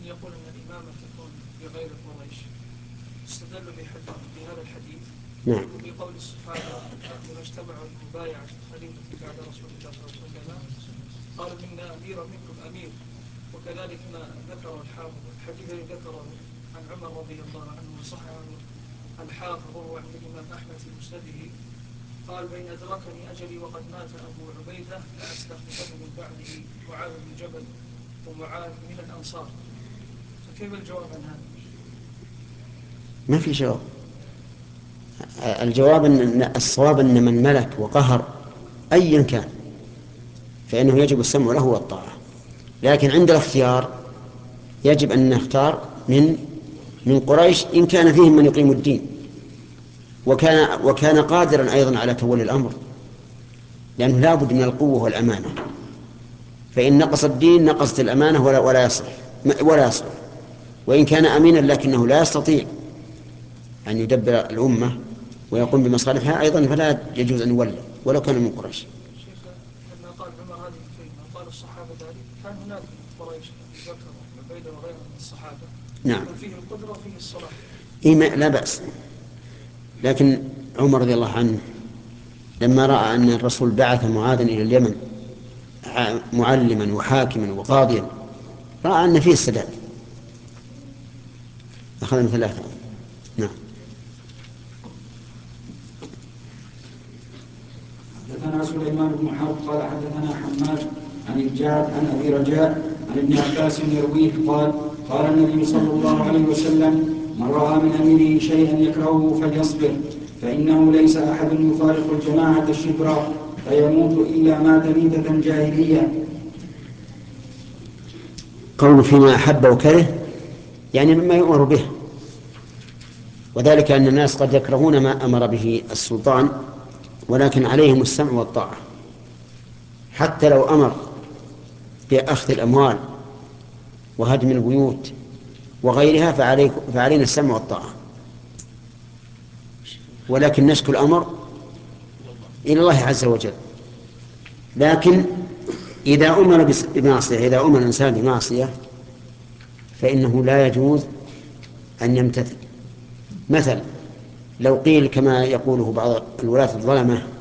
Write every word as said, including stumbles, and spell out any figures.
يقول أن الإمامة تكون بغير قريش استدلوا بهذا الحديث نعم بقول الصحابة إذا اجتمعوا المبايعة خليفة بعد رسول الله صلى الله عليه وسلم قالوا إن أمير منكم أمير. وكذلك ما ذكر الحافظ الحديث الذي ذكره عن عمر رضي الله عنه وصححه الحافظ وهو عند الإمام أحمد في مسنده قال بين أدركني أجلي وقد مات أبو عبيدة لأستخلفن من بعده معاذ بن جبل ومعاذ من الأنصار. فكيف الجواب عن هذا؟ ما في جواب. الجواب أن الصواب أن من ملك وقهر أيا كان فإنه يجب السمع له والطاعة، لكن عند الاختيار يجب أن نختار من من قريش إن كان فيهم من يقيم الدين وكان وكان قادرا أيضا على تولي الأمر، لأنه لا بد من القوة والأمانة، فإن نقص الدين نقصت الأمانة ولا ولا يصلح ولا يصلح. وإن كان أمينا لكنه لا يستطيع أن يدبر الأمة ويقوم بمصالحها أيضا فلا يجوز أن يولى ولو كان من قريش. شيخ لما قال عمر هذه الكلمة قال الصحابة ذلك كان هناك من قريش أبي بكر وعبيدة وغيرهم من الصحابة نعم فيه القدرة وفيه الصلاح. إيه لا بأس، لكن عمر رضي الله عنه لما رأى أن الرسول بعث معاذا إلى اليمن معلما وحاكما وقاضيا رأى أن فيه السداد أخذ من ثلاثة. نعم. حدثنا سليمان بن حرب قال حدثنا حماد عن الجعد عن أبي رجاء عن ابن عباس يرويه قال قال النبي صلى الله عليه وسلم من رأى من أميره شيئا يكرهه فليصبر فإنه ليس أحد يفارق الجماعة الشبرا فيموت إلا مات ميتة جاهلية. قول فيما أحب وكره يعني مما يؤمر به، وذلك أن الناس قد يكرهون ما أمر به السلطان ولكن عليهم السمع والطاعة، حتى لو أمر بأخذ الأموال وهدم البيوت وغيرها فعلينا السمع والطاعة، ولكن نشكو الأمر إلى الله عز وجل. لكن إذا أمر بمعصية إذا أمر الإنسان بمعصية فإنه لا يجوز أن يمتثل. مثلا لو قيل كما يقوله بعض الولاة الظلمة